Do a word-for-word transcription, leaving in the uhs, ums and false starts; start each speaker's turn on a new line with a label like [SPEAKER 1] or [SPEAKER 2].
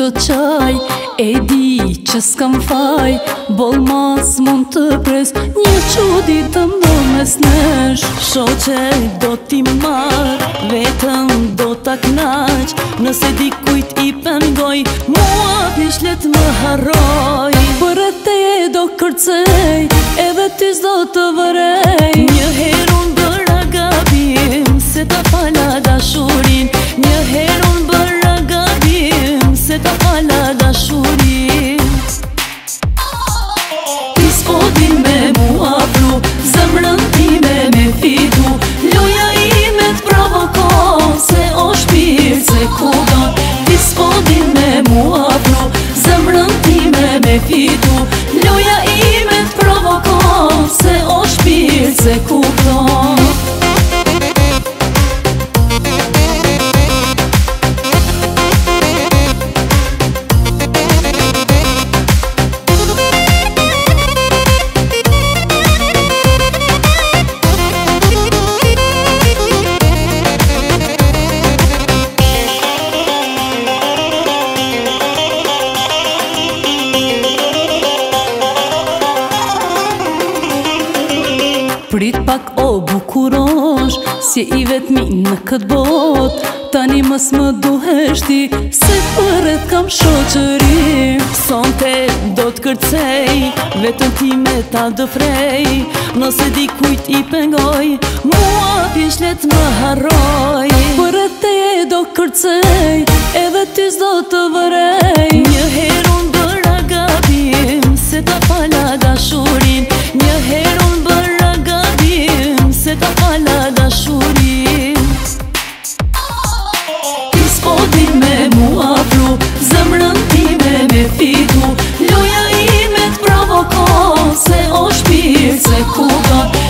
[SPEAKER 1] do qaj, e di që s'kam faj, bol mas mund të pres, një qudi të më mes nesh.
[SPEAKER 2] Shoqe do t'i marr, vetëm do t'a knaq, nëse dikujt i pengoj, mua pishlet më harroj.
[SPEAKER 1] Për e te do kërcej, edhe ty s'do të vërej.
[SPEAKER 2] Një herë unë bëra gabim, se ta fala dashurin. Një herë unë bëra gabim, se ta fala dashurin.
[SPEAKER 1] Ti s'po din me mua pru, zemrën time me fitu. Loja ime t'provokon, se o shpirt se kupton. Ti s'po din me mua pru, zemrën time me fitu. Loja ime t'provokon, se o shpirt se kupton. Prit pak o bukurosh, si i vetmi në këtë bot. Tani mës më duhesh ti, se përret kam shoqëri.
[SPEAKER 2] Sonte do t'kërcej, vetëm ti me ta dëfrej. Nëse dikujt i pengoj, mua pishlet më harroj.
[SPEAKER 1] Për e te do kërcej, edhe ty s'do të vërej.
[SPEAKER 2] Një herë unë bëra gabim, se ta fala dashurin. Një herë unë bëra gabim, se ta fala dashurin.
[SPEAKER 1] Ti s'po din me mua pru, zemrën time me fitu. Loja ime t'provokon, se o shpirt se kupton.